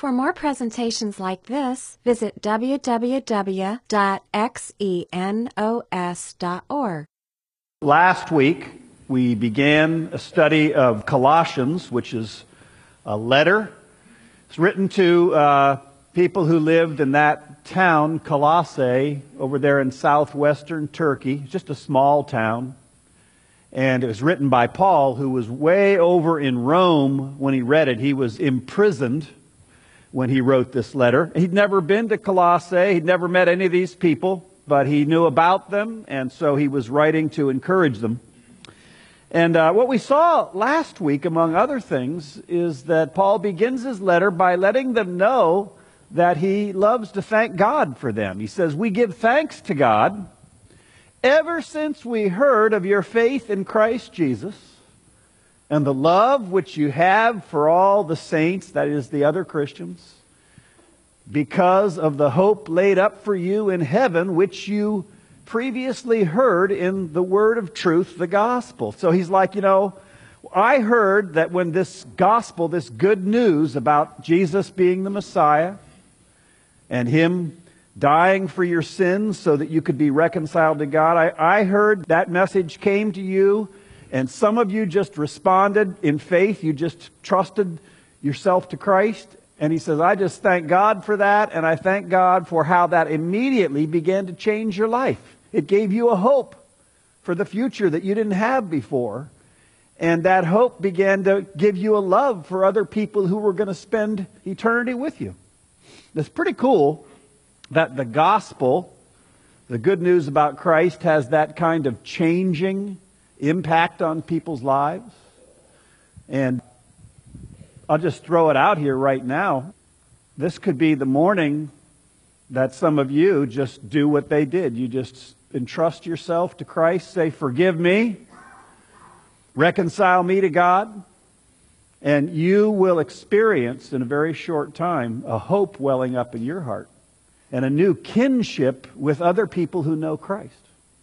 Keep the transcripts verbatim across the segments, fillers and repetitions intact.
For more presentations like this, visit w w w dot xenos dot org. Last week, we began a study of Colossians, which is a letter. It's written to uh, people who lived in that town, Colossae, over there in southwestern Turkey. It's just a small town. And it was written by Paul, who was way over in Rome when he read it. He was imprisoned when he wrote this letter. He'd never been to Colossae. He'd never met any of these people, but he knew about them, and so he was writing to encourage them. And uh, what we saw last week, among other things, is that Paul begins his letter by letting them know that he loves to thank God for them. He says, "We give thanks to God ever since we heard of your faith in Christ Jesus and the love which you have for all the saints," that is, the other Christians, "because of the hope laid up for you in heaven, which you previously heard in the word of truth, the gospel." So he's like, you know, I heard that when this gospel, this good news about Jesus being the Messiah and Him dying for your sins so that you could be reconciled to God, I, I heard that message came to you, and some of you just responded in faith. You just trusted yourself to Christ. And he says, I just thank God for that, and I thank God for how that immediately began to change your life. It gave you a hope for the future that you didn't have before. And that hope began to give you a love for other people who were going to spend eternity with you. It's pretty cool that the gospel, the good news about Christ, has that kind of changing impact on people's lives. And I'll just throw it out here right now. This could be the morning that some of you just do what they did. You just entrust yourself to Christ, say, "Forgive me, reconcile me to God," and you will experience in a very short time a hope welling up in your heart and a new kinship with other people who know Christ.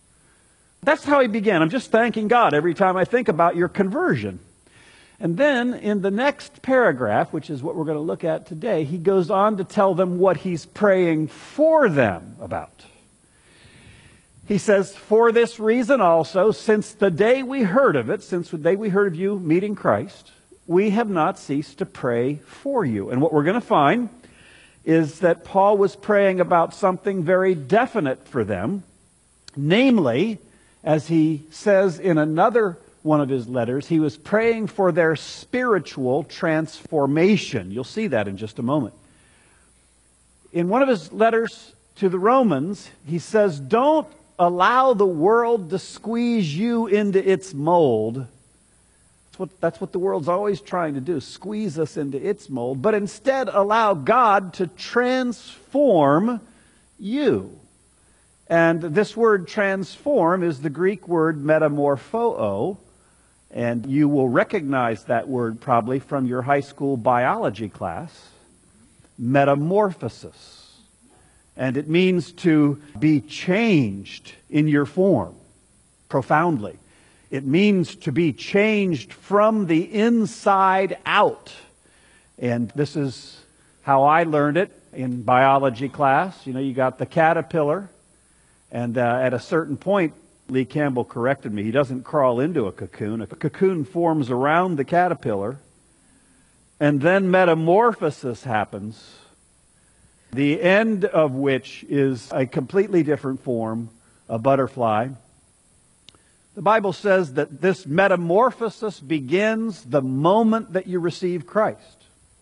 That's how he began. I'm just thanking God every time I think about your conversion. And then in the next paragraph, which is what we're going to look at today, he goes on to tell them what he's praying for them about. He says, "For this reason also, since the day we heard of it," since the day we heard of you meeting Christ, "we have not ceased to pray for you." And what we're going to find is that Paul was praying about something very definite for them, namely, as he says in another one of his letters, he was praying for their spiritual transformation. You'll see that in just a moment. In one of his letters to the Romans, he says, "Don't allow the world to squeeze you into its mold." That's what, that's what the world's always trying to do, squeeze us into its mold. But instead, allow God to transform you. And this word transform is the Greek word metamorpho, and you will recognize that word probably from your high school biology class. Metamorphosis. And it means to be changed in your form, profoundly. It means to be changed from the inside out. And this is how I learned it in biology class. You know, you got the caterpillar. And uh, at a certain point, Lee Campbell corrected me. He doesn't crawl into a cocoon. A cocoon forms around the caterpillar. And then metamorphosis happens, the end of which is a completely different form, a butterfly. The Bible says that this metamorphosis begins the moment that you receive Christ.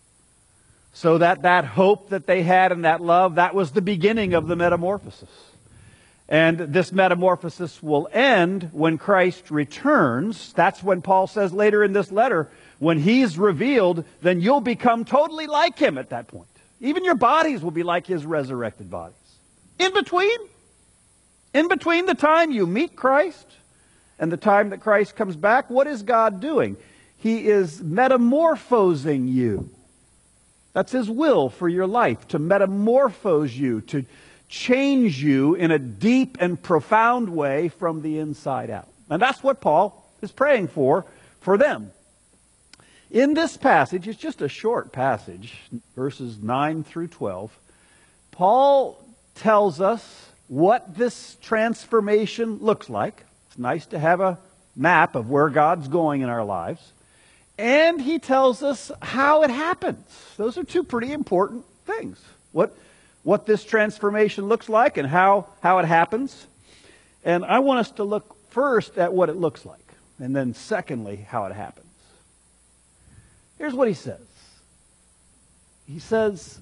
So that that hope that they had and that love, that was the beginning of the metamorphosis. And this metamorphosis will end when Christ returns. That's when Paul says later in this letter, when He's revealed, then you'll become totally like Him at that point. Even your bodies will be like His resurrected bodies. In between, in between the time you meet Christ and the time that Christ comes back, what is God doing? He is metamorphosing you. That's His will for your life, to metamorphose you, to change you in a deep and profound way from the inside out. And that's what Paul is praying for, for them. In this passage, it's just a short passage, verses nine through twelve, Paul tells us what this transformation looks like. It's nice to have a map of where God's going in our lives. And he tells us how it happens. Those are two pretty important things. What, what this transformation looks like and how, how it happens. And I want us to look first at what it looks like. And then secondly, how it happens. Here's what he says. He says,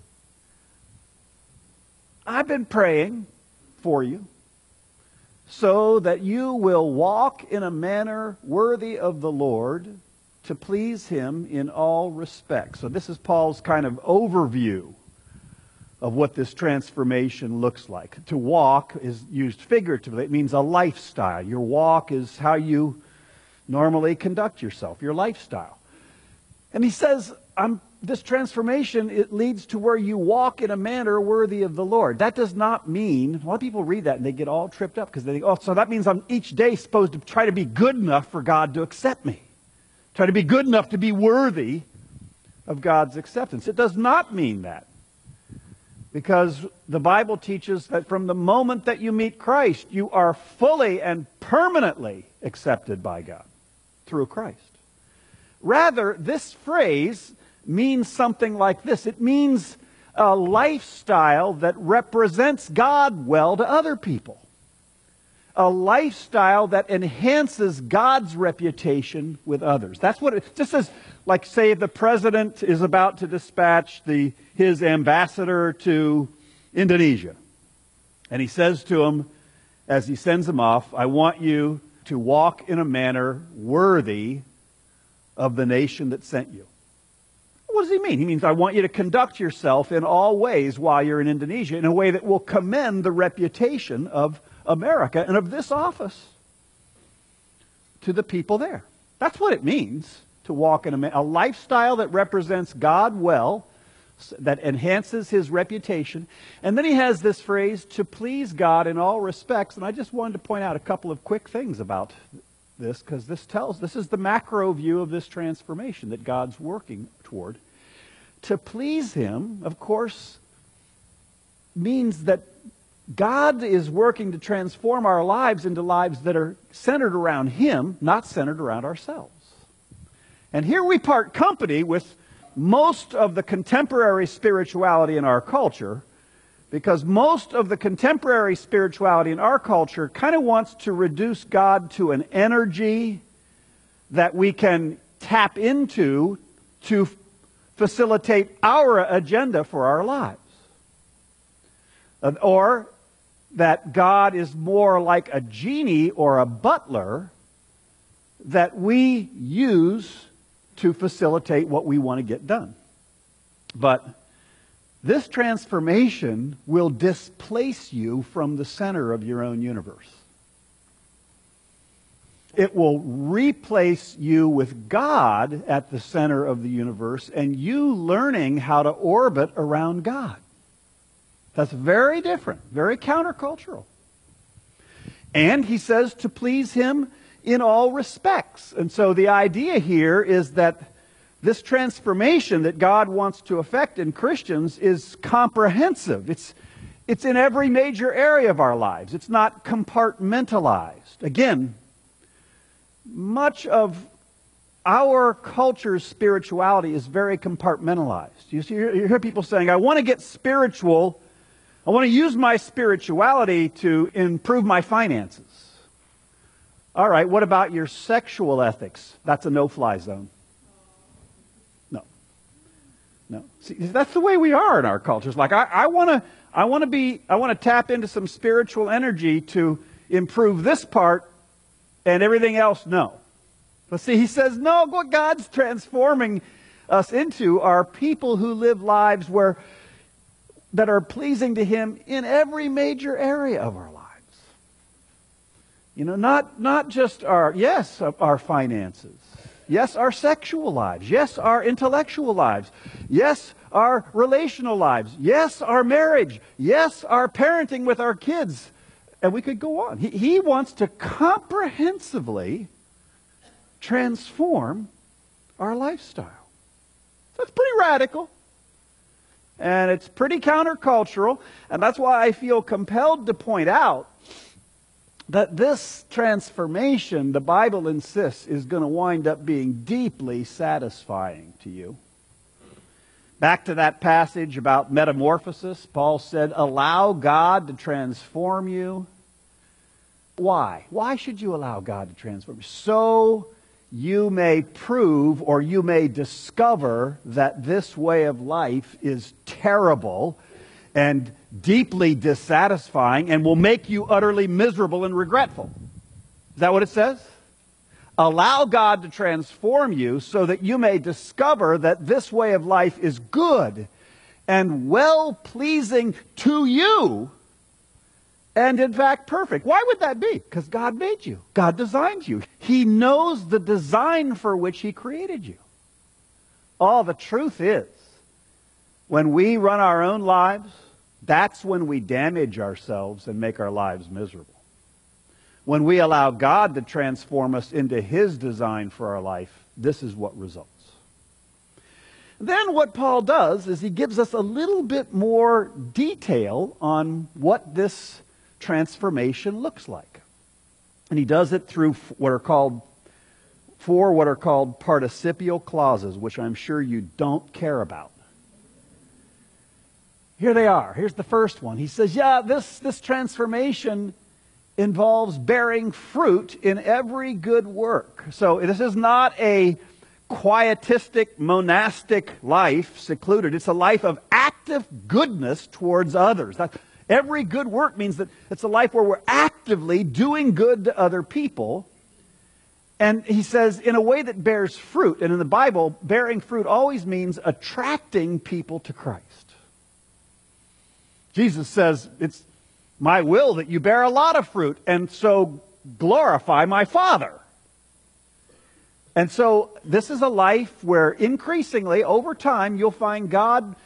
I've been praying for you so that you will walk in a manner worthy of the Lord, to please Him in all respects. So this is Paul's kind of overview of what this transformation looks like. To walk is used figuratively. It means a lifestyle. Your walk is how you normally conduct yourself, your lifestyle. And he says, I'm, this transformation, it leads to where you walk in a manner worthy of the Lord. That does not mean, a lot of people read that and they get all tripped up because they think, oh, so that means I'm each day supposed to try to be good enough for God to accept me. Try to be good enough to be worthy of God's acceptance. It does not mean that. Because the Bible teaches that from the moment that you meet Christ, you are fully and permanently accepted by God through Christ. Rather, this phrase means something like this. It means a lifestyle that represents God well to other people. A lifestyle that enhances God's reputation with others. That's what it, just as, like, say the president is about to dispatch the, his ambassador to Indonesia. And he says to him, as he sends him off, I want you to walk in a manner worthy of the nation that sent you. What does he mean? He means, I want you to conduct yourself in all ways while you're in Indonesia in a way that will commend the reputation of America and of this office to the people there. That's what it means to walk in a, a lifestyle that represents God well, that enhances His reputation. And then he has this phrase, to please God in all respects. And I just wanted to point out a couple of quick things about this, because this tells, this is the macro view of this transformation that God's working toward. To please Him, of course, means that God is working to transform our lives into lives that are centered around Him, not centered around ourselves. And here we part company with most of the contemporary spirituality in our culture, because most of the contemporary spirituality in our culture kind of wants to reduce God to an energy that we can tap into to facilitate our agenda for our lives. Or that God is more like a genie or a butler that we use to facilitate what we want to get done. But this transformation will displace you from the center of your own universe. It will replace you with God at the center of the universe and you learning how to orbit around God. That's very different, very countercultural. And he says to please Him in all respects. And so the idea here is that this transformation that God wants to effect in Christians is comprehensive. It's, it's in every major area of our lives. It's not compartmentalized. Again, much of our culture's spirituality is very compartmentalized. You see, you hear people saying, I want to get spiritual. I want to use my spirituality to improve my finances. All right, what about your sexual ethics? That's a no-fly zone. No. No. See, that's the way we are in our culture. It's like, I, I want to I want to be, I want to tap into some spiritual energy to improve this part, and everything else, no. But see, he says, no, what God's transforming us into are people who live lives where that are pleasing to Him in every major area of our lives. You know, not, not just our, yes, our finances. Yes, our sexual lives. Yes, our intellectual lives. Yes, our relational lives. Yes, our marriage. Yes, our parenting with our kids. And we could go on. He, he wants to comprehensively transform our lifestyle. That's pretty radical. And it's pretty countercultural. And that's why I feel compelled to point out that this transformation, the Bible insists, is going to wind up being deeply satisfying to you. Back to that passage about metamorphosis, Paul said, allow God to transform you. Why? Why should you allow God to transform you? So you may prove or you may discover that this way of life is terrible and deeply dissatisfying and will make you utterly miserable and regretful. Is that what it says? Allow God to transform you so that you may discover that this way of life is good and well-pleasing to you and in fact perfect. Why would that be? Because God made you. God designed you. He knows the design for which He created you. Oh, the truth is, when we run our own lives, that's when we damage ourselves and make our lives miserable. When we allow God to transform us into His design for our life, this is what results. Then what Paul does is he gives us a little bit more detail on what this transformation looks like. And he does it through what are called, four what are called participial clauses, which I'm sure you don't care about. Here they are. Here's the first one. He says, yeah, this, this transformation involves bearing fruit in every good work. So this is not a quietistic, monastic life, secluded. It's a life of active goodness towards others. That, every good work means that it's a life where we're actively doing good to other people. And he says, in a way that bears fruit. And in the Bible, bearing fruit always means attracting people to Christ. Jesus says, it's my will that you bear a lot of fruit, and so glorify my Father. And so this is a life where increasingly, over time, you'll find God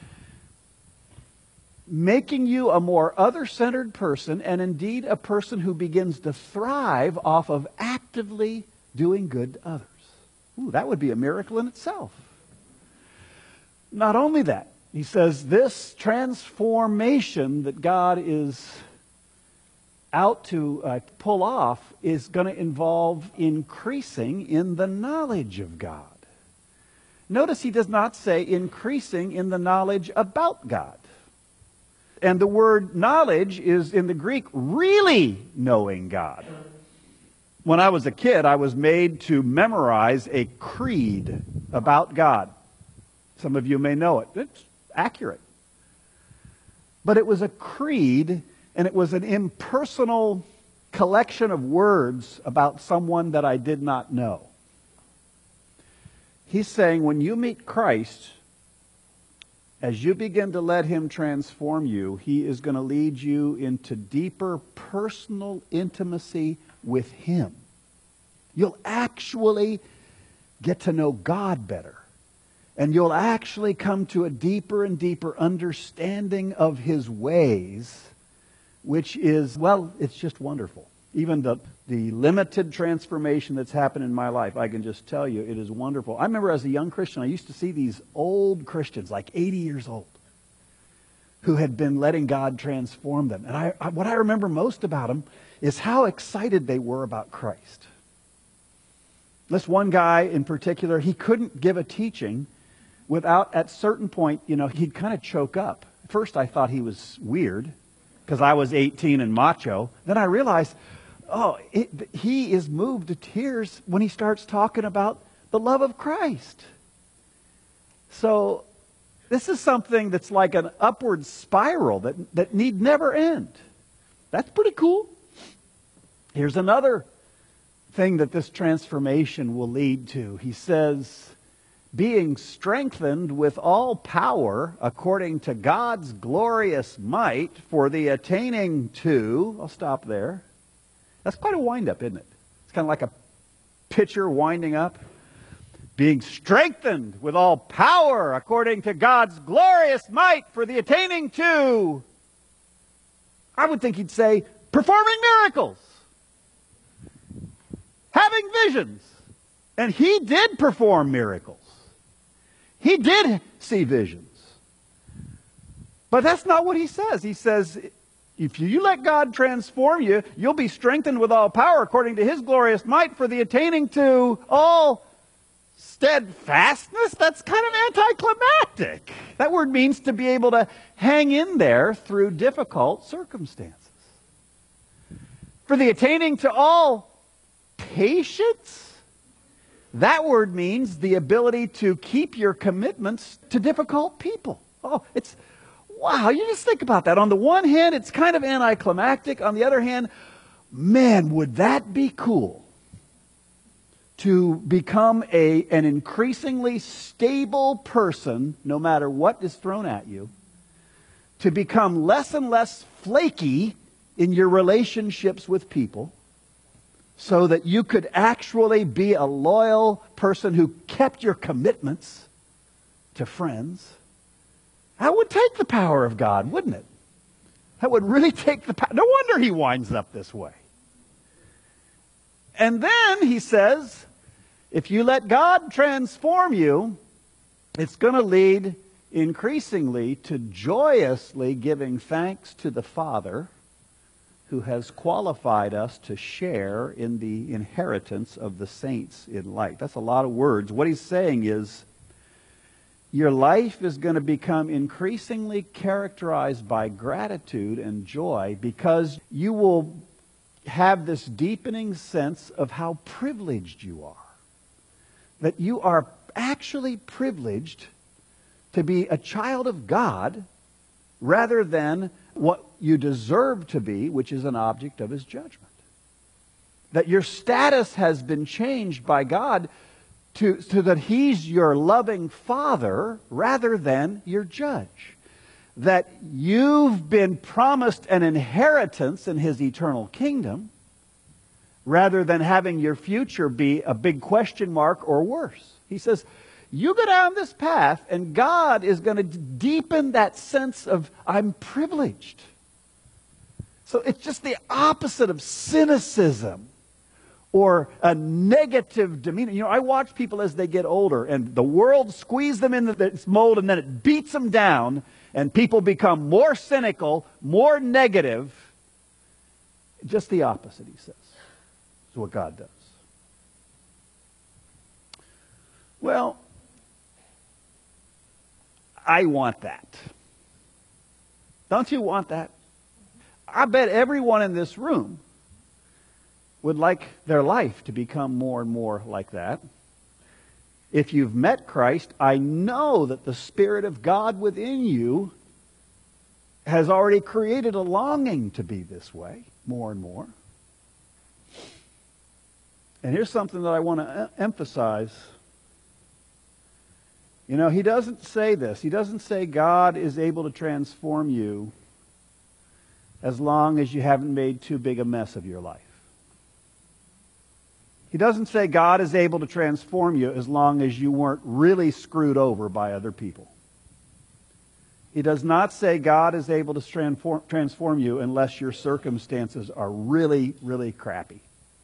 making you a more other-centered person, and indeed a person who begins to thrive off of actively doing good to others. Ooh, that would be a miracle in itself. Not only that, he says this transformation that God is out to uh, pull off is going to involve increasing in the knowledge of God. Notice he does not say increasing in the knowledge about God. And the word knowledge is in the Greek really knowing God. When I was a kid, I was made to memorize a creed about God. Some of you may know it. It's accurate. But it was a creed, and it was an impersonal collection of words about someone that I did not know. He's saying when you meet Christ, as you begin to let Him transform you, He is going to lead you into deeper personal intimacy with Him. You'll actually get to know God better. And you'll actually come to a deeper and deeper understanding of His ways, which is, well, it's just wonderful. Even the, the limited transformation that's happened in my life, I can just tell you, it is wonderful. I remember as a young Christian, I used to see these old Christians, like eighty years old, who had been letting God transform them. And I, I, what I remember most about them is how excited they were about Christ. This one guy in particular, he couldn't give a teaching without, at certain point, you know, he'd kind of choke up. At first I thought he was weird, because I was eighteen and macho. Then I realized, oh, it, he is moved to tears when he starts talking about the love of Christ. So this is something that's like an upward spiral that, that need never end. That's pretty cool. Here's another thing that this transformation will lead to. He says, being strengthened with all power according to God's glorious might for the attaining to, I'll stop there. That's quite a wind-up, isn't it? It's kind of like a pitcher winding up. Being strengthened with all power according to God's glorious might for the attaining to, I would think he'd say, performing miracles, having visions. And he did perform miracles. He did see visions. But that's not what he says. He says, if you let God transform you, you'll be strengthened with all power according to his glorious might for the attaining to all steadfastness. That's kind of anticlimactic. That word means to be able to hang in there through difficult circumstances. For the attaining to all patience, that word means the ability to keep your commitments to difficult people. Oh, it's, wow, you just think about that. On the one hand, it's kind of anticlimactic. On the other hand, man, would that be cool to become a, an increasingly stable person, no matter what is thrown at you, to become less and less flaky in your relationships with people, so that you could actually be a loyal person who kept your commitments to friends. That would take the power of God, wouldn't it? That would really take the power. No wonder he winds up this way. And then he says, if you let God transform you, it's going to lead increasingly to joyously giving thanks to the Father who has qualified us to share in the inheritance of the saints in light. That's a lot of words. What he's saying is, your life is going to become increasingly characterized by gratitude and joy because you will have this deepening sense of how privileged you are. That you are actually privileged to be a child of God rather than what you deserve to be, which is an object of his judgment. That your status has been changed by God to, so that he's your loving Father rather than your judge. That you've been promised an inheritance in his eternal kingdom rather than having your future be a big question mark or worse. He says, you go down this path and God is going to deepen that sense of, I'm privileged. So it's just the opposite of cynicism or a negative demeanor. You know, I watch people as they get older and the world squeezes them into its mold and then it beats them down and people become more cynical, more negative. Just the opposite, he says, is what God does. Well, I want that. Don't you want that? I bet everyone in this room would like their life to become more and more like that. If you've met Christ, I know that the Spirit of God within you has already created a longing to be this way more and more. And here's something that I want to emphasize. You know, he doesn't say this. He doesn't say God is able to transform you as long as you haven't made too big a mess of your life. He doesn't say God is able to transform you as long as you weren't really screwed over by other people. He does not say God is able to transform, transform you unless your circumstances are really, really crappy.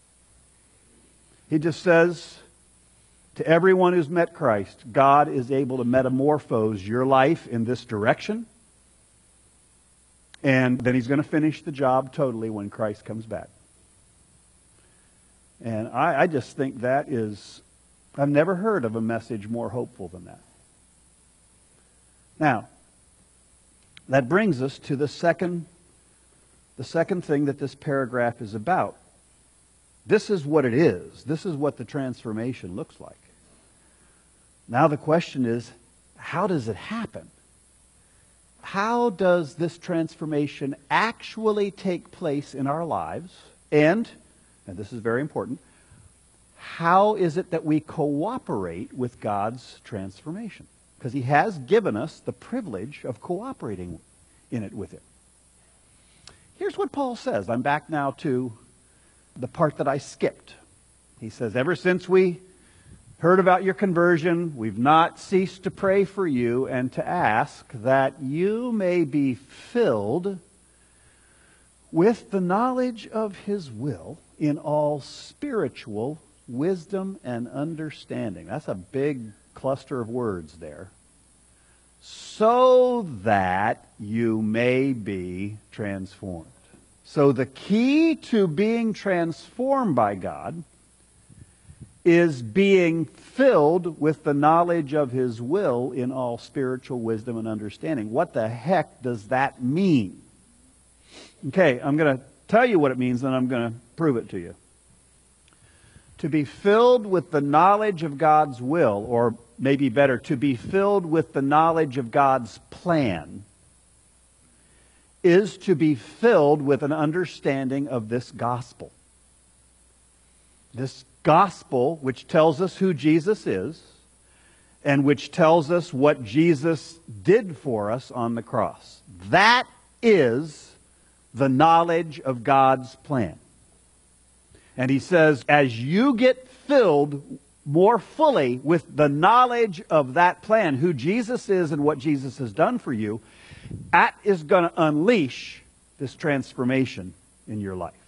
He just says to everyone who's met Christ, God is able to metamorphose your life in this direction. And then he's going to finish the job totally when Christ comes back. And I, I just think that is, I've never heard of a message more hopeful than that. Now, that brings us to the second, the second thing that this paragraph is about. This is what it is. This is what the transformation looks like. Now the question is, how does it happen? How does this transformation actually take place in our lives? And, and this is very important, how is it that we cooperate with God's transformation? Because he has given us the privilege of cooperating in it with him. Here's what Paul says. I'm back now to the part that I skipped. He says, ever since we heard about your conversion, we've not ceased to pray for you and to ask that you may be filled with the knowledge of his will in all spiritual wisdom and understanding. That's a big clause. cluster of words there. So that you may be transformed. So the key to being transformed by God is being filled with the knowledge of His will in all spiritual wisdom and understanding. What the heck does that mean? Okay, I'm going to tell you what it means, and I'm going to prove it to you. To be filled with the knowledge of God's will, or maybe better, to be filled with the knowledge of God's plan, is to be filled with an understanding of this gospel. This gospel which tells us who Jesus is and which tells us what Jesus did for us on the cross. That is the knowledge of God's plan. And he says, as you get filled more fully with the knowledge of that plan, who Jesus is and what Jesus has done for you, that is going to unleash this transformation in your life.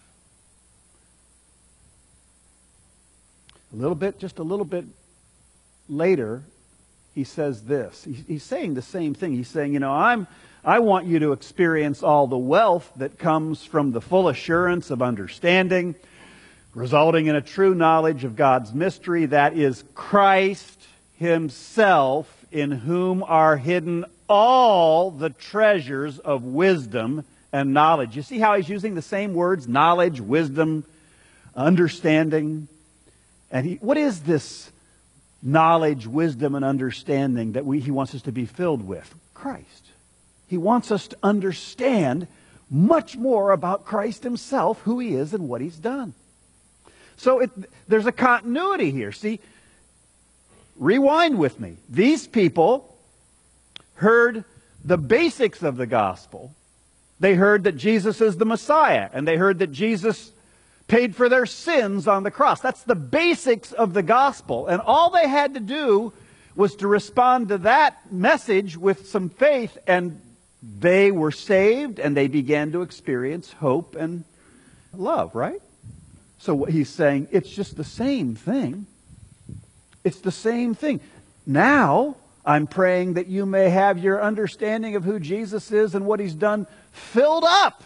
A little bit, just a little bit later, he says this. He's saying the same thing. He's saying, you know, I'm, I want you to experience all the wealth that comes from the full assurance of understanding, resulting in a true knowledge of God's mystery, that is Christ Himself, in whom are hidden all the treasures of wisdom and knowledge. You see how he's using the same words? Knowledge, wisdom, understanding. And he, what is this knowledge, wisdom, and understanding that we, he wants us to be filled with? Christ. He wants us to understand much more about Christ Himself, who He is and what He's done. So it, there's a continuity here. See, rewind with me. These people heard the basics of the gospel. They heard that Jesus is the Messiah, and they heard that Jesus paid for their sins on the cross. That's the basics of the gospel. And all they had to do was to respond to that message with some faith, and they were saved, and they began to experience hope and love, right? So what he's saying, it's just the same thing. It's the same thing. Now, I'm praying that you may have your understanding of who Jesus is and what He's done filled up.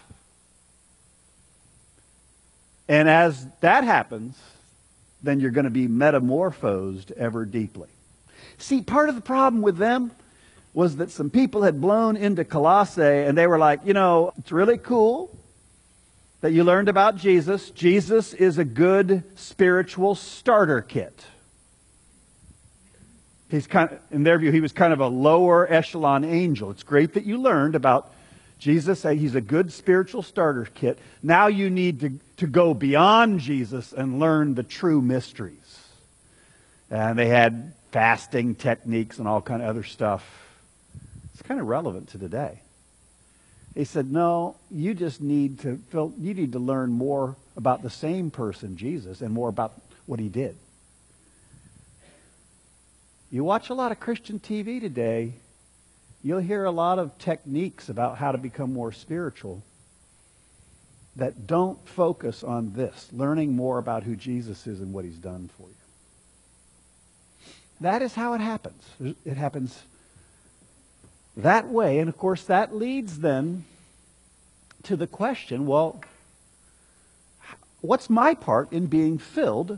And as that happens, then you're going to be metamorphosed ever deeply. See, part of the problem with them was that some people had blown into Colossae, and they were like, you know, it's really cool that you learned about Jesus. Jesus is a good spiritual starter kit. He's kind of, in their view, he was kind of a lower echelon angel. It's great that you learned about Jesus. He's a good spiritual starter kit. Now you need to, to go beyond Jesus and learn the true mysteries. And they had fasting techniques and all kind of other stuff. It's kind of relevant to today. They said, no, you just need to feel, you need to learn more about the same person, Jesus, and more about what He did. You watch a lot of Christian T V today, you'll hear a lot of techniques about how to become more spiritual that don't focus on this, learning more about who Jesus is and what He's done for you. That is how it happens. It happens that way, and of course that leads then to the question, well, what's my part in being filled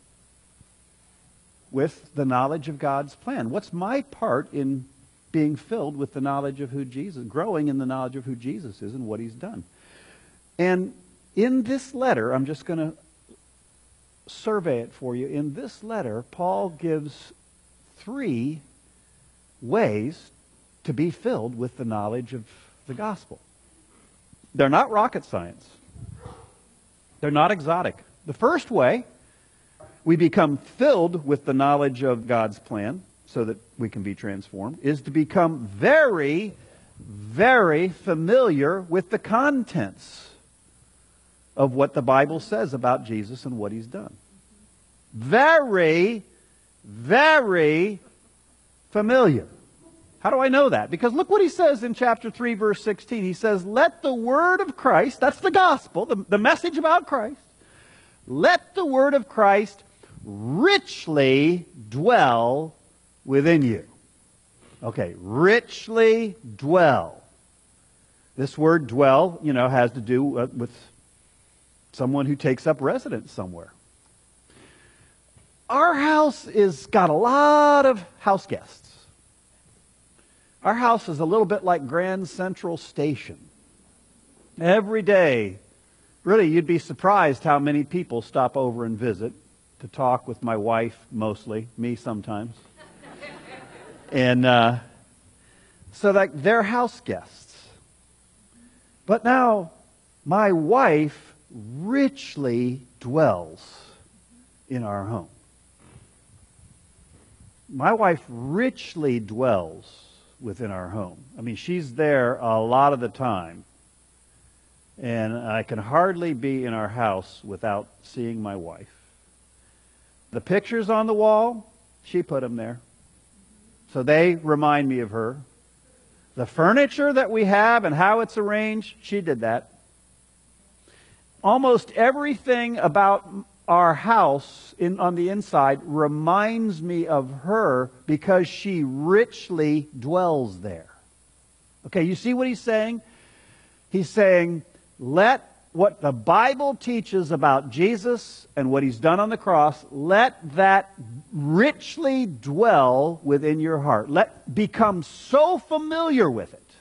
with the knowledge of God's plan? What's my part in being filled with the knowledge of who Jesus, growing in the knowledge of who Jesus is and what He's done? And in this letter, I'm just going to survey it for you. In this letter, Paul gives three ways to be filled with the knowledge of the gospel. They're not rocket science. They're not exotic. The first way we become filled with the knowledge of God's plan so that we can be transformed is to become very, very familiar with the contents of what the Bible says about Jesus and what He's done. Very, very familiar. How do I know that? Because look what he says in chapter three, verse sixteen. He says, let the word of Christ, that's the gospel, the, the message about Christ, let the word of Christ richly dwell within you. Okay, richly dwell. This word dwell, you know, has to do uh, with someone who takes up residence somewhere. Our house is got a lot of house guests. Our house is a little bit like Grand Central Station. Every day, really, you'd be surprised how many people stop over and visit to talk with my wife, mostly, me sometimes. And uh, so like they're house guests. But now, my wife richly dwells in our home. My wife richly dwells within our home. I mean, she's there a lot of the time. And I can hardly be in our house without seeing my wife. The pictures on the wall, she put them there. So they remind me of her. The furniture that we have and how it's arranged, she did that. Almost everything about our house in, on the inside reminds me of her because she richly dwells there. Okay, you see what he's saying? He's saying, let what the Bible teaches about Jesus and what He's done on the cross, let that richly dwell within your heart. Let become so familiar with it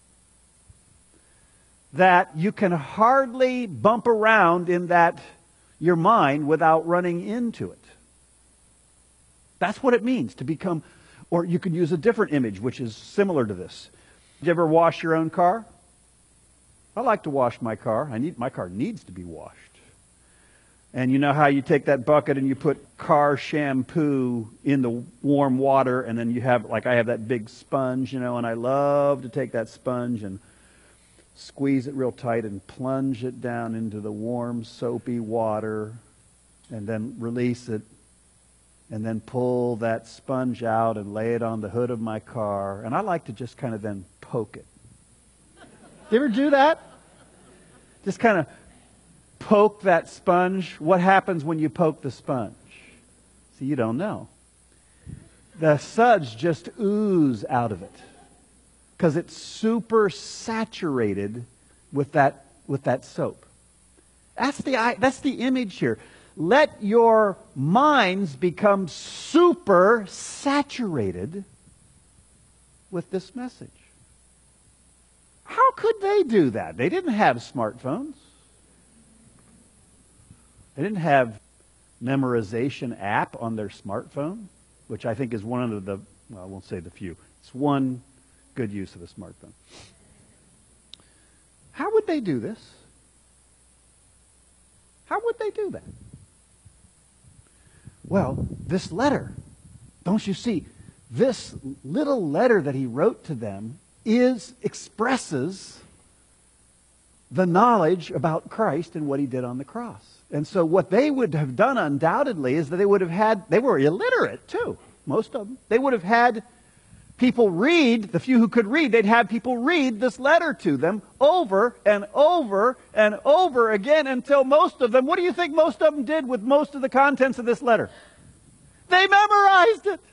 that you can hardly bump around in that your mind without running into it. That's what it means to become, or you can use a different image which is similar to this. Did you ever wash your own car? I like to wash my car. I need my car needs to be washed. And you know how you take that bucket and you put car shampoo in the warm water, and then you have, like I have that big sponge, you know, and I love to take that sponge and squeeze it real tight and plunge it down into the warm, soapy water, and then release it, and then pull that sponge out and lay it on the hood of my car. And I like to just kind of then poke it. You ever do that? Just kind of poke that sponge. What happens when you poke the sponge? See, you don't know. The suds just ooze out of it because it's super saturated with that with that soap. That's the that's the image here. Let your minds become super saturated with this message. How could they do that? They didn't have smartphones. They didn't have memorization app on their smartphone, which I think is one of the, well, I won't say the few. It's one good use of a smartphone. How would they do this? How would they do that? Well, this letter, don't you see? This little letter that he wrote to them is expresses the knowledge about Christ and what He did on the cross. And so what they would have done undoubtedly is that they would have had, they were illiterate too, most of them. They would have had people read, the few who could read, they'd have people read this letter to them over and over and over again until most of them, what do you think most of them did with most of the contents of this letter? They memorized it.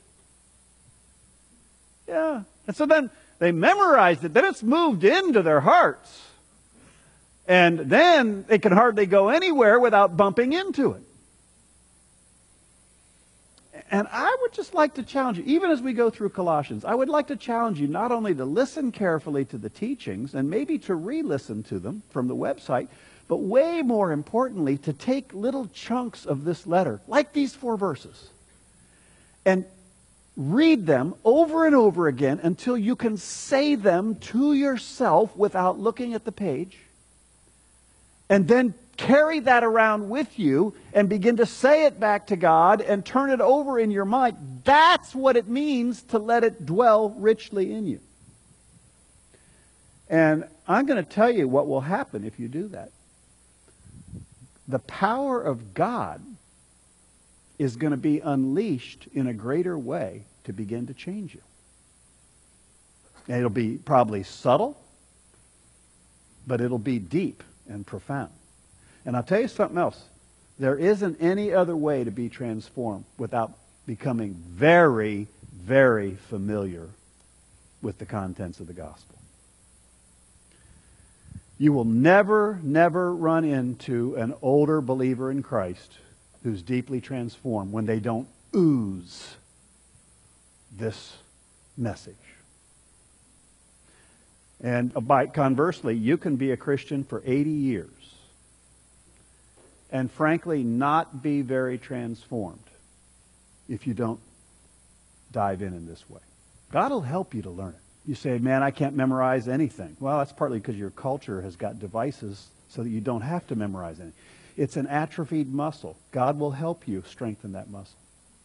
Yeah. And so then they memorized it. Then it's moved into their hearts. And then they can hardly go anywhere without bumping into it. And I would just like to challenge you, even as we go through Colossians, I would like to challenge you not only to listen carefully to the teachings and maybe to re-listen to them from the website, but way more importantly, to take little chunks of this letter, like these four verses, and read them over and over again until you can say them to yourself without looking at the page. And then carry that around with you and begin to say it back to God and turn it over in your mind. That's what it means to let it dwell richly in you. And I'm going to tell you what will happen if you do that. The power of God is going to be unleashed in a greater way to begin to change you. And it'll be probably subtle, but it'll be deep and profound. And I'll tell you something else. There isn't any other way to be transformed without becoming very, very familiar with the contents of the gospel. You will never, never run into an older believer in Christ who's deeply transformed when they don't ooze this message. And by conversely, you can be a Christian for eighty years and frankly not be very transformed if you don't dive in in this way. God will help you to learn it. You say, man, I can't memorize anything. Well, that's partly because your culture has got devices so that you don't have to memorize anything. It's an atrophied muscle. God will help you strengthen that muscle.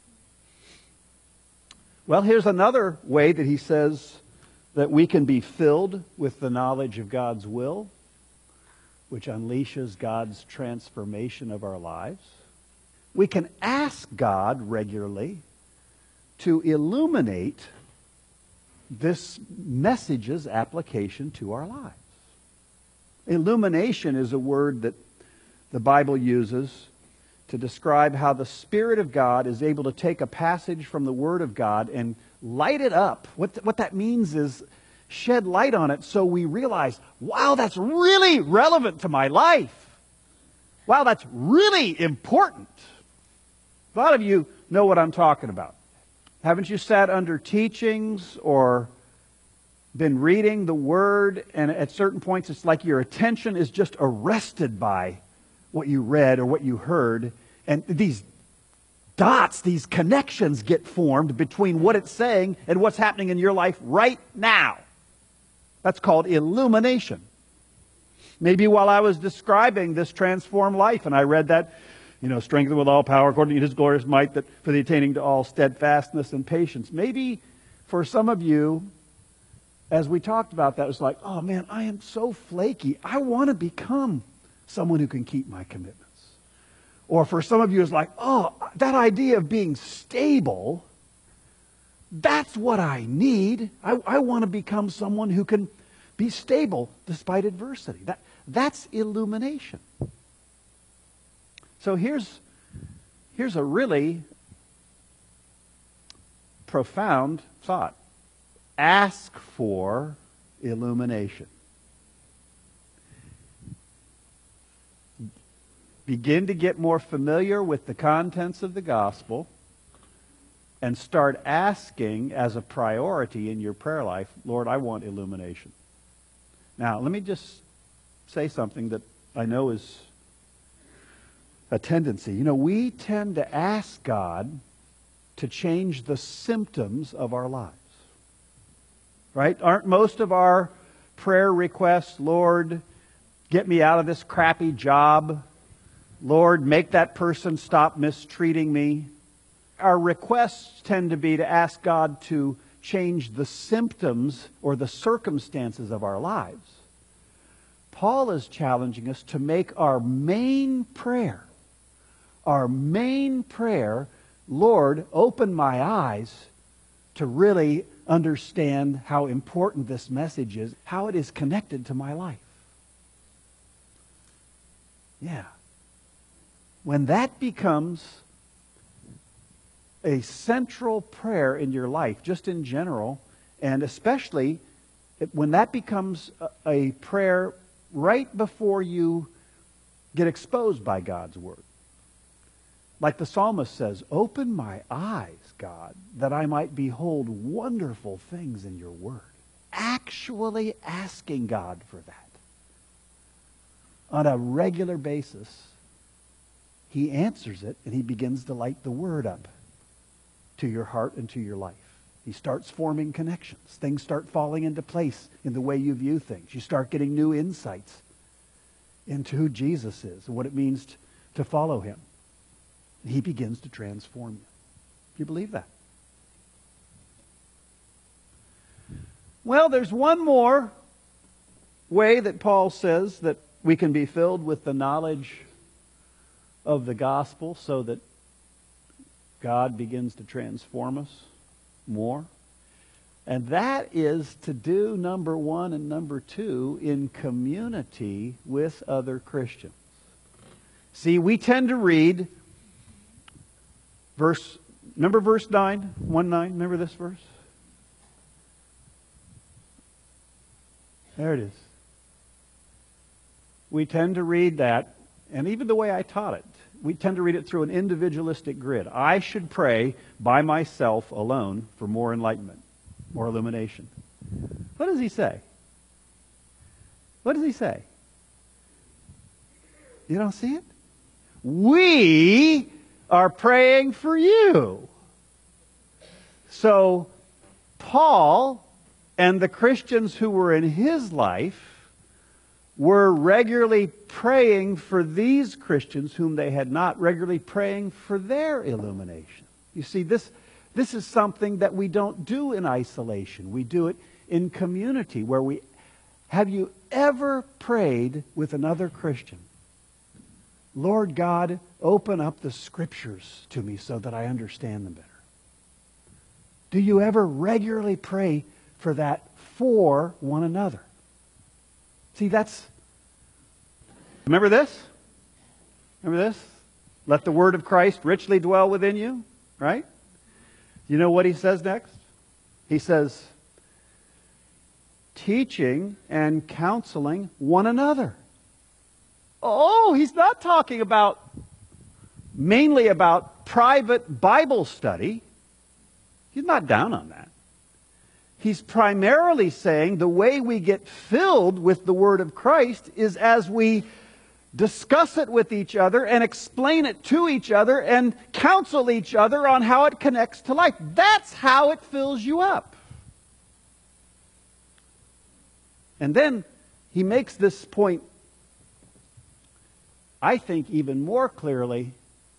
Well, here's another way that he says that we can be filled with the knowledge of God's will, which unleashes God's transformation of our lives. We can ask God regularly to illuminate this message's application to our lives. Illumination is a word that the Bible uses to describe how the Spirit of God is able to take a passage from the Word of God and light it up. What, th- what that means is shed light on it so we realize, wow, that's really relevant to my life. Wow, that's really important. A lot of you know what I'm talking about. Haven't you sat under teachings or been reading the Word, and at certain points it's like your attention is just arrested by what you read or what you heard, and these dots, these connections get formed between what it's saying and what's happening in your life right now. That's called illumination. Maybe while I was describing this transformed life and I read that, you know, strengthened with all power according to His glorious might, that for the attaining to all steadfastness and patience. Maybe for some of you, as we talked about that, it's like, oh man, I am so flaky. I want to become someone who can keep my commitments. Or for some of you, it's like, oh, that idea of being stable, that's what I need. I, I want to become someone who can be stable despite adversity. That, that's illumination. So here's, here's a really profound thought. Ask for illumination. Begin to get more familiar with the contents of the gospel and start asking as a priority in your prayer life, Lord, I want illumination. Now, let me just say something that I know is a tendency. You know, we tend to ask God to change the symptoms of our lives. Right? Aren't most of our prayer requests, Lord, get me out of this crappy job? Lord, make that person stop mistreating me. Our requests tend to be to ask God to change the symptoms or the circumstances of our lives. Paul is challenging us to make our main prayer, our main prayer, Lord, open my eyes to really understand how important this message is, how it is connected to my life. Yeah. When that becomes a central prayer in your life, just in general, and especially when that becomes a, a prayer right before you get exposed by God's Word. Like the psalmist says, open my eyes, God, that I might behold wonderful things in your Word. Actually asking God for that. On a regular basis, He answers it, and He begins to light the Word up to your heart and to your life. He starts forming connections. Things start falling into place in the way you view things. You start getting new insights into who Jesus is and what it means to, to follow Him. And He begins to transform you. Do you believe that? Well, there's one more way that Paul says that we can be filled with the knowledge of the gospel so that God begins to transform us more. And that is to do number one and number two in community with other Christians. See, we tend to read verse Remember verse nine? one nine? Remember this verse? There it is. We tend to read that, and even the way I taught it, we tend to read it through an individualistic grid. I should pray by myself alone for more enlightenment, more illumination. What does he say? What does he say? You don't see it? We are praying for you. So, Paul and the Christians who were in his life were regularly praying for these Christians whom they had not, regularly praying for their illumination. You see, this, this is something that we don't do in isolation. We do it in community, where we... Have you ever prayed with another Christian? Lord God, open up the Scriptures to me so that I understand them better. Do you ever regularly pray for that for one another? See, that's... Remember this? Remember this? Let the word of Christ richly dwell within you, right? You know what he says next? He says, teaching and counseling one another. Oh, he's not talking about mainly about private Bible study. He's not down on that. He's primarily saying the way we get filled with the Word of Christ is as we discuss it with each other and explain it to each other and counsel each other on how it connects to life. That's how it fills you up. And then he makes this point, I think, even more clearly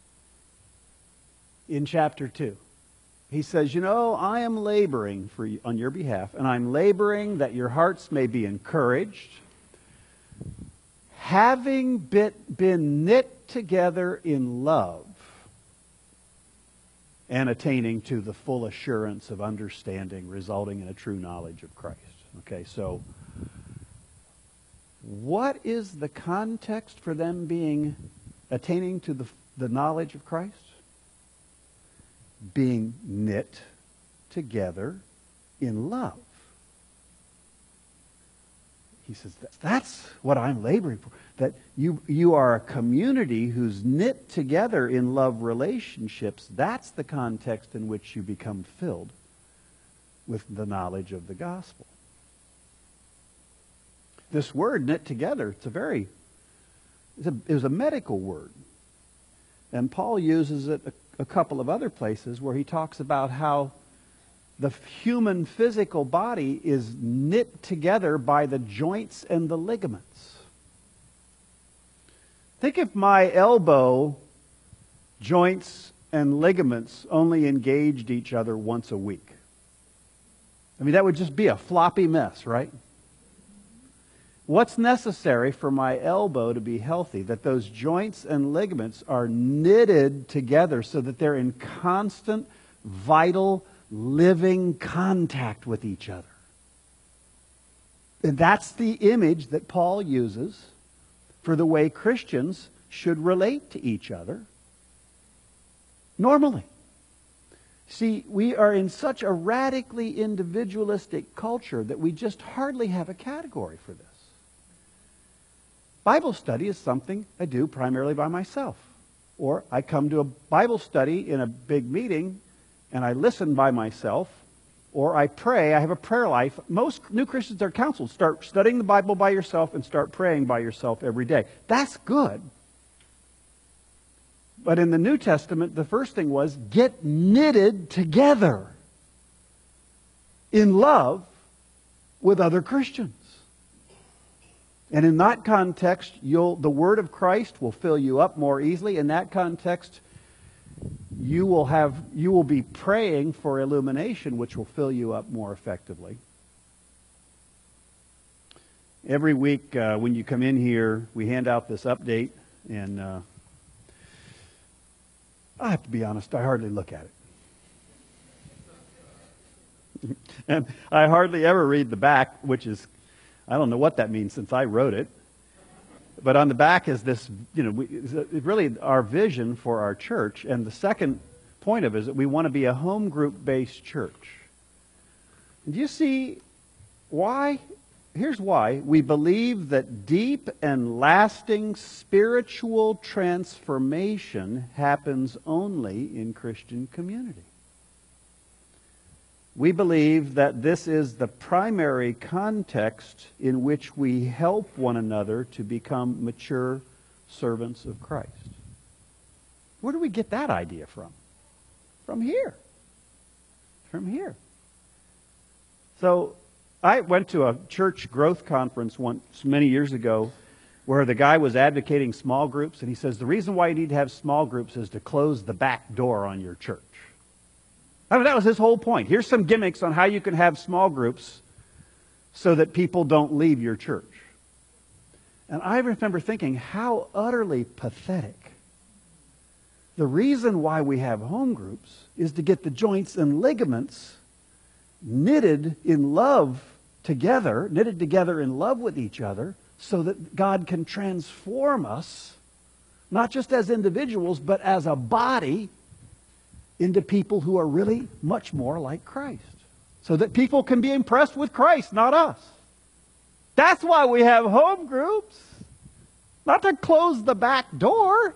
in chapter two. He says, you know, I am laboring for you, on your behalf, and I'm laboring that your hearts may be encouraged, having bit, been knit together in love, and attaining to the full assurance of understanding, resulting in a true knowledge of Christ. Okay, so what is the context for them being attaining to the, the knowledge of Christ? Being knit together in love. He says, that's what I'm laboring for. That you, you are a community who's knit together in love relationships. That's the context in which you become filled with the knowledge of the gospel. This word, knit together, it's a very, it's a, it was a medical word. And Paul uses it a, a couple of other places where he talks about how the human physical body is knit together by the joints and the ligaments. Think if my elbow joints and ligaments only engaged each other once a week. I mean, that would just be a floppy mess, right? What's necessary for my elbow to be healthy? That those joints and ligaments are knitted together so that they're in constant, vital, living contact with each other. And that's the image that Paul uses for the way Christians should relate to each other normally. See, we are in such a radically individualistic culture that we just hardly have a category for this. Bible study is something I do primarily by myself. Or I come to a Bible study in a big meeting and I listen by myself. Or I pray. I have a prayer life. Most new Christians are counseled. Start studying the Bible by yourself and start praying by yourself every day. That's good. But in the New Testament, the first thing was get knitted together in love with other Christians. And in that context, you'll, the Word of Christ will fill you up more easily. In that context, you will have, you will be praying for illumination, which will fill you up more effectively. Every week uh, when you come in here, we hand out this update, and uh, I have to be honest, I hardly look at it. And I hardly ever read the back, which is, I don't know what that means since I wrote it. But on the back is this, you know, we, it's really our vision for our church. And the second point of it is that we want to be a home group-based church. And do you see why? Here's why. We believe that deep and lasting spiritual transformation happens only in Christian community. We believe that this is the primary context in which we help one another to become mature servants of Christ. Where do we get that idea from? From here. From here. So, I went to a church growth conference once many years ago where the guy was advocating small groups, and he says the reason why you need to have small groups is to close the back door on your church. I mean, that was his whole point. Here's some gimmicks on how you can have small groups so that people don't leave your church. And I remember thinking, how utterly pathetic. The reason why we have home groups is to get the joints and ligaments knitted in love together, knitted together in love with each other, so that God can transform us, not just as individuals, but as a body, into people who are really much more like Christ. So that people can be impressed with Christ, not us. That's why we have home groups. Not to close the back door.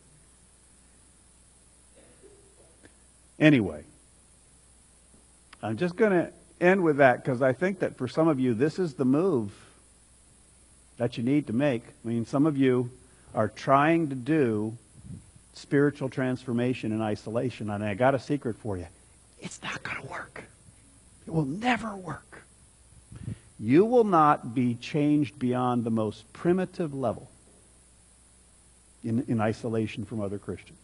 Anyway, I'm just going to end with that because I think that for some of you, this is the move that you need to make. I mean, some of you are trying to do spiritual transformation in isolation, and I got a secret for you. It's not going to work. It will never work. You will not be changed beyond the most primitive level in, in isolation from other Christians.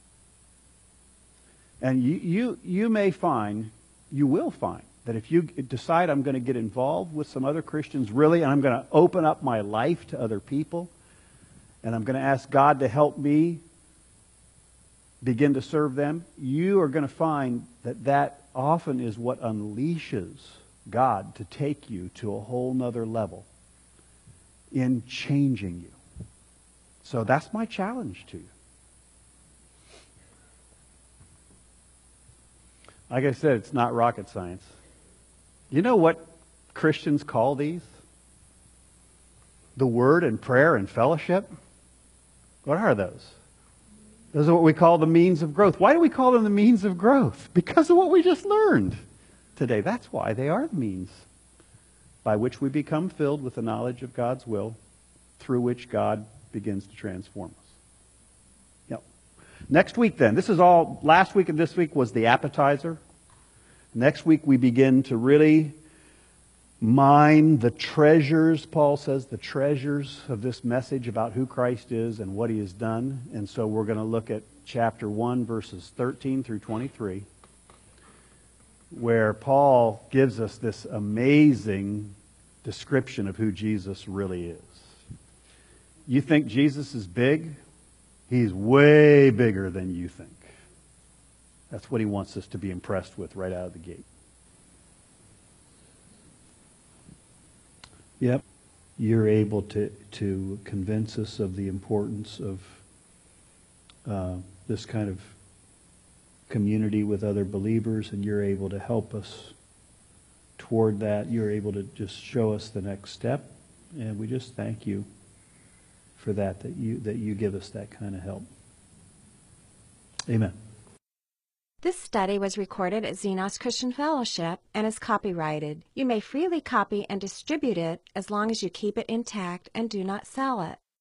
And you, you, you may find, you will find, that if you decide I'm going to get involved with some other Christians really, and I'm going to open up my life to other people, and I'm going to ask God to help me begin to serve them, you are going to find that that often is what unleashes God to take you to a whole nother level in changing you. So that's my challenge to you. Like I said, it's not rocket science. You know what Christians call these? The Word and prayer and fellowship? What are those? Those are what we call the means of growth. Why do we call them the means of growth? Because of what we just learned today. That's why they are the means by which we become filled with the knowledge of God's will, through which God begins to transform us. Yep. Next week then, this is all, last week and this week was the appetizer. Next week we begin to really mine the treasures, Paul says, the treasures of this message about who Christ is and what He has done. And so we're going to look at chapter one, verses thirteen through twenty-three, where Paul gives us this amazing description of who Jesus really is. You think Jesus is big? He's way bigger than you think. That's what He wants us to be impressed with right out of the gate. Yep. You're able to, to convince us of the importance of uh, this kind of community with other believers, and you're able to help us toward that. You're able to just show us the next step, and we just thank you for that, that you, that you give us that kind of help. Amen. This study was recorded at Xenos Christian Fellowship and is copyrighted. You may freely copy and distribute it as long as you keep it intact and do not sell it.